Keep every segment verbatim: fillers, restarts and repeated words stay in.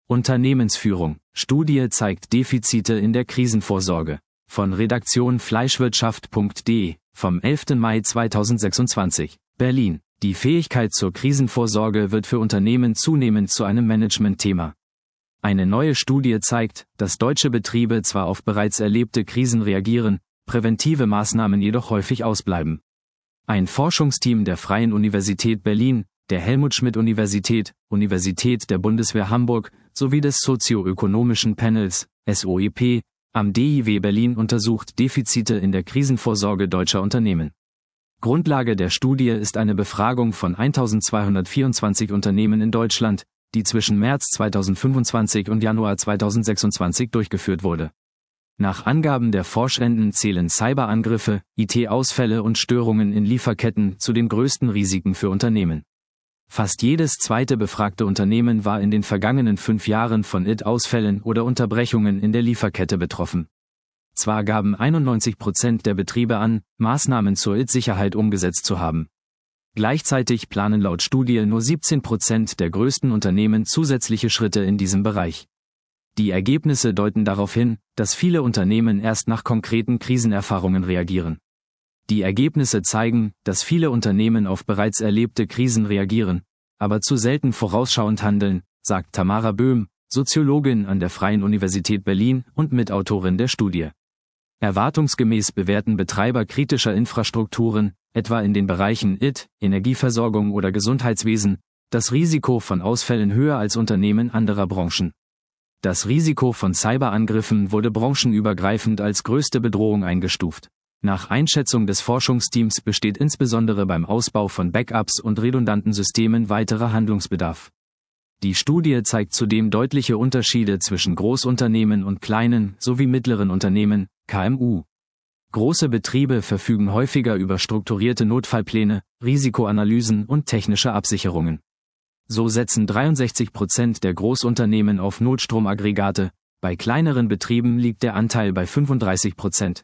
Unternehmensführung. Studie zeigt Defizite in der Krisenvorsorge. Von Redaktion Fleischwirtschaft punkt de, vom elften Mai zweitausendsechsundzwanzig, Berlin. Die Fähigkeit zur Krisenvorsorge wird für Unternehmen zunehmend zu einem Managementthema. Eine neue Studie zeigt, dass deutsche Betriebe zwar auf bereits erlebte Krisen reagieren, präventive Maßnahmen jedoch häufig ausbleiben. Ein Forschungsteam der Freien Universität Berlin, der Helmut-Schmidt-Universität, Universität der Bundeswehr Hamburg sowie des sozioökonomischen Panels, S O E P, am D I W Berlin untersucht Defizite in der Krisenvorsorge deutscher Unternehmen. Grundlage der Studie ist eine Befragung von eintausendzweihundertvierundzwanzig Unternehmen in Deutschland, die zwischen März zweitausendfünfundzwanzig und Januar zweitausendsechsundzwanzig durchgeführt wurde. Nach Angaben der Forschenden zählen Cyberangriffe, I T-Ausfälle und Störungen in Lieferketten zu den größten Risiken für Unternehmen. Fast jedes zweite befragte Unternehmen war in den vergangenen fünf Jahren von I T-Ausfällen oder Unterbrechungen in der Lieferkette betroffen. Zwar gaben einundneunzig Prozent der Betriebe an, Maßnahmen zur I T-Sicherheit umgesetzt zu haben. Gleichzeitig planen laut Studie nur siebzehn Prozent der größten Unternehmen zusätzliche Schritte in diesem Bereich. Die Ergebnisse deuten darauf hin, dass viele Unternehmen erst nach konkreten Krisenerfahrungen reagieren. Die Ergebnisse zeigen, dass viele Unternehmen auf bereits erlebte Krisen reagieren, aber zu selten vorausschauend handeln, sagt Tamara Böhm, Soziologin an der Freien Universität Berlin und Mitautorin der Studie. Erwartungsgemäß bewerten Betreiber kritischer Infrastrukturen, etwa in den Bereichen I T, Energieversorgung oder Gesundheitswesen, das Risiko von Ausfällen höher als Unternehmen anderer Branchen. Das Risiko von Cyberangriffen wurde branchenübergreifend als größte Bedrohung eingestuft. Nach Einschätzung des Forschungsteams besteht insbesondere beim Ausbau von Backups und redundanten Systemen weiterer Handlungsbedarf. Die Studie zeigt zudem deutliche Unterschiede zwischen Großunternehmen und kleinen sowie mittleren Unternehmen, K M U. Große Betriebe verfügen häufiger über strukturierte Notfallpläne, Risikoanalysen und technische Absicherungen. So setzen dreiundsechzig Prozent der Großunternehmen auf Notstromaggregate, bei kleineren Betrieben liegt der Anteil bei fünfunddreißig Prozent.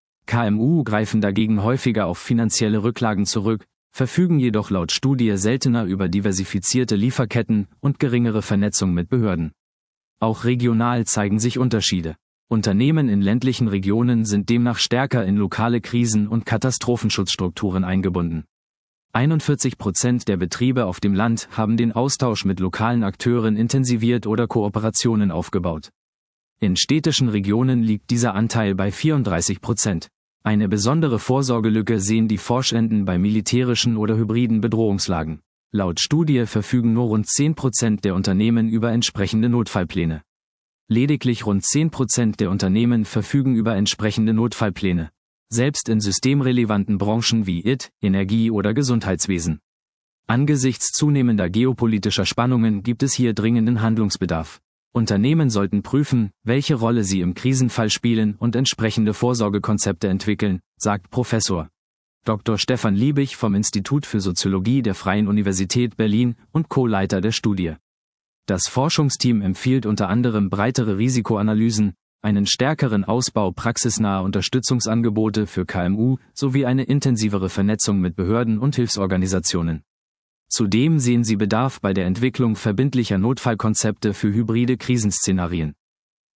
K M U greifen dagegen häufiger auf finanzielle Rücklagen zurück, verfügen jedoch laut Studie seltener über diversifizierte Lieferketten und geringere Vernetzung mit Behörden. Auch regional zeigen sich Unterschiede. Unternehmen in ländlichen Regionen sind demnach stärker in lokale Krisen- und Katastrophenschutzstrukturen eingebunden. einundvierzig Prozent der Betriebe auf dem Land haben den Austausch mit lokalen Akteuren intensiviert oder Kooperationen aufgebaut. In städtischen Regionen liegt dieser Anteil bei vierunddreißig Prozent. Eine besondere Vorsorgelücke sehen die Forschenden bei militärischen oder hybriden Bedrohungslagen. Laut Studie verfügen nur rund zehn Prozent der Unternehmen über entsprechende Notfallpläne. Lediglich rund zehn Prozent der Unternehmen verfügen über entsprechende Notfallpläne. Selbst in systemrelevanten Branchen wie I T, Energie oder Gesundheitswesen. Angesichts zunehmender geopolitischer Spannungen gibt es hier dringenden Handlungsbedarf. Unternehmen sollten prüfen, welche Rolle sie im Krisenfall spielen und entsprechende Vorsorgekonzepte entwickeln, sagt Professor Doktor Stefan Liebig vom Institut für Soziologie der Freien Universität Berlin und Co-Leiter der Studie. Das Forschungsteam empfiehlt unter anderem breitere Risikoanalysen, einen stärkeren Ausbau praxisnaher Unterstützungsangebote für K M U sowie eine intensivere Vernetzung mit Behörden und Hilfsorganisationen. Zudem sehen sie Bedarf bei der Entwicklung verbindlicher Notfallkonzepte für hybride Krisenszenarien.